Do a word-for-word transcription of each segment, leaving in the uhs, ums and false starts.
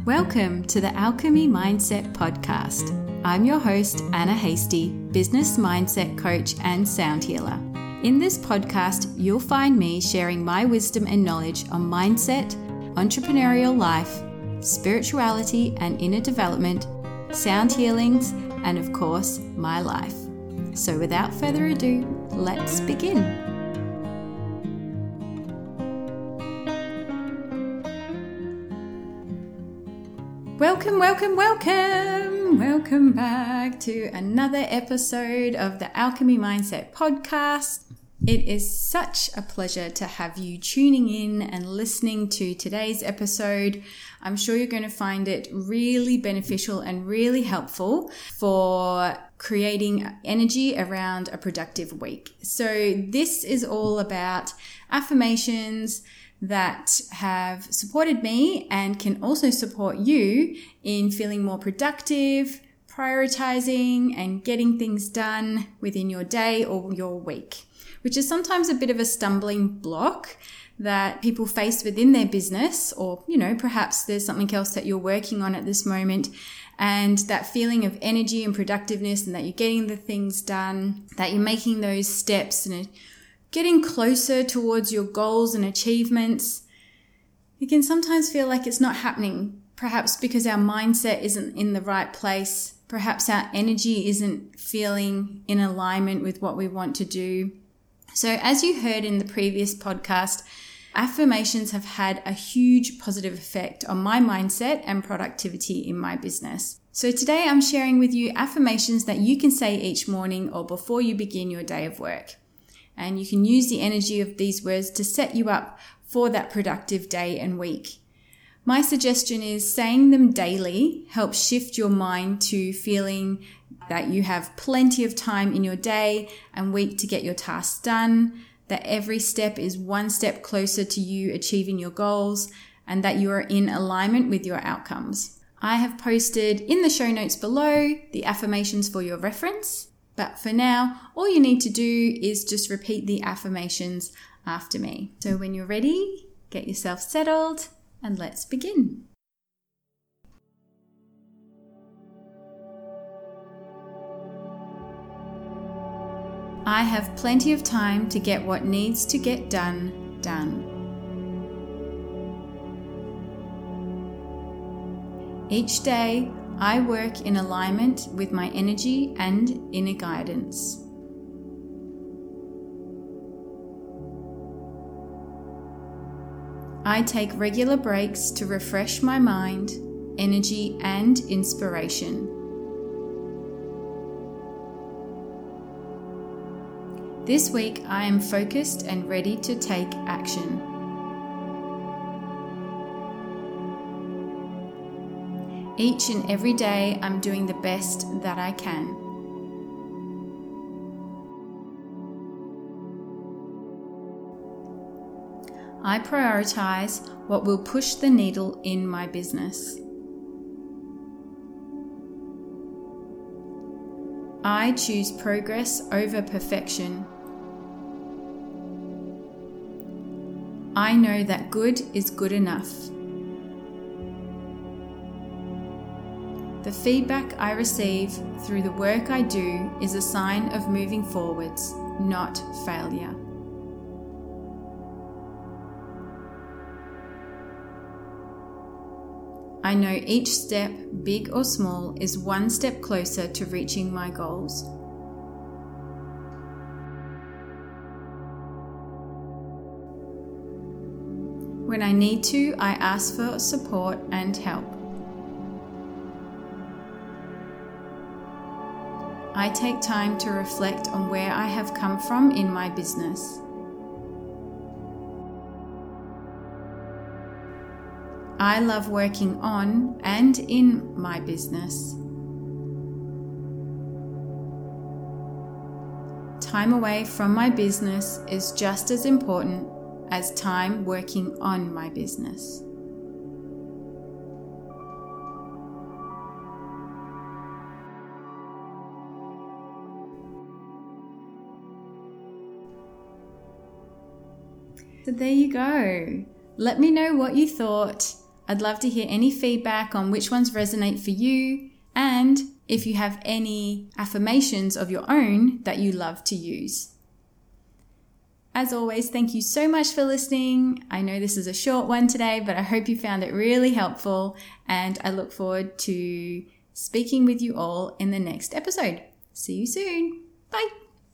Welcome to the Alchemy Mindset Podcast. I'm your host, Anna Hasty, business mindset coach and sound healer. In this podcast, you'll find me sharing my wisdom and knowledge on mindset, entrepreneurial life, spirituality and inner development, sound healings, and of course, my life. So without further ado, let's begin. Welcome, welcome, welcome. Welcome back to another episode of the Alchemy Mindset Podcast. It is such a pleasure to have you tuning in and listening to today's episode. I'm sure you're going to find it really beneficial and really helpful for creating energy around a productive week. So this is all about affirmations that have supported me and can also support you in feeling more productive, prioritizing and getting things done within your day or your week, which is sometimes a bit of a stumbling block that people face within their business, or, you know, perhaps there's something else that you're working on at this moment, and that feeling of energy and productiveness and that you're getting the things done, that you're making those steps and getting closer towards your goals and achievements. It can sometimes feel like it's not happening, perhaps because our mindset isn't in the right place. Perhaps our energy isn't feeling in alignment with what we want to do. So as you heard in the previous podcast, affirmations have had a huge positive effect on my mindset and productivity in my business. So today I'm sharing with you affirmations that you can say each morning or before you begin your day of work. And you can use the energy of these words to set you up for that productive day and week. My suggestion is saying them daily helps shift your mind to feeling that you have plenty of time in your day and week to get your tasks done, that every step is one step closer to you achieving your goals, and that you are in alignment with your outcomes. I have posted in the show notes below the affirmations for your reference. But for now, all you need to do is just repeat the affirmations after me. So when you're ready, get yourself settled and let's begin. I have plenty of time to get what needs to get done, done. Each day, I work in alignment with my energy and inner guidance. I take regular breaks to refresh my mind, energy, and inspiration. This week, I am focused and ready to take action. Each and every day, I'm doing the best that I can. I prioritize what will push the needle in my business. I choose progress over perfection. I know that good is good enough. The feedback I receive through the work I do is a sign of moving forwards, not failure. I know each step, big or small, is one step closer to reaching my goals. When I need to, I ask for support and help. I take time to reflect on where I have come from in my business. I love working on and in my business. Time away from my business is just as important as time working on my business. So there you go. Let me know what you thought. I'd love to hear any feedback on which ones resonate for you, and if you have any affirmations of your own that you love to use. As always, thank you so much for listening. I know this is a short one today, but I hope you found it really helpful, and I look forward to speaking with you all in the next episode. See you soon. Bye.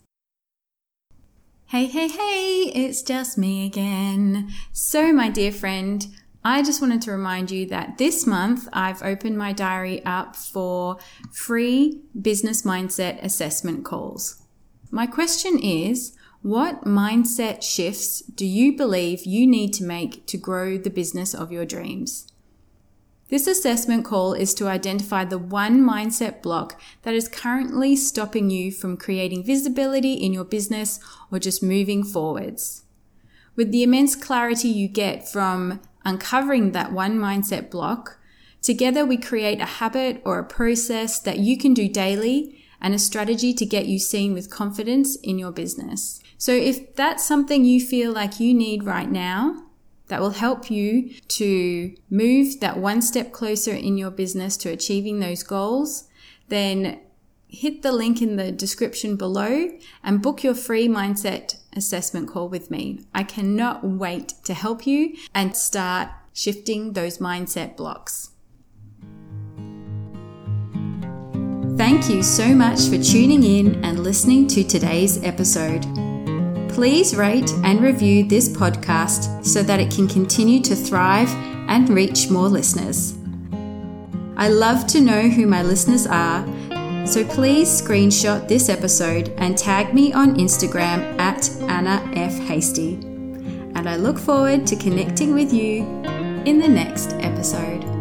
Hey, hey, hey, it's just me again. So, my dear friend, I just wanted to remind you that this month I've opened my diary up for free business mindset assessment calls. My question is, what mindset shifts do you believe you need to make to grow the business of your dreams? This assessment call is to identify the one mindset block that is currently stopping you from creating visibility in your business or just moving forwards. With the immense clarity you get from uncovering that one mindset block, together we create a habit or a process that you can do daily and a strategy to get you seen with confidence in your business. So if that's something you feel like you need right now, that will help you to move that one step closer in your business to achieving those goals, then hit the link in the description below and book your free mindset assessment call with me. I cannot wait to help you and start shifting those mindset blocks. Thank you so much for tuning in and listening to today's episode. Please rate and review this podcast so that it can continue to thrive and reach more listeners. I love to know who my listeners are, so please screenshot this episode and tag me on Instagram at Anna F. Hasty. And I look forward to connecting with you in the next episode.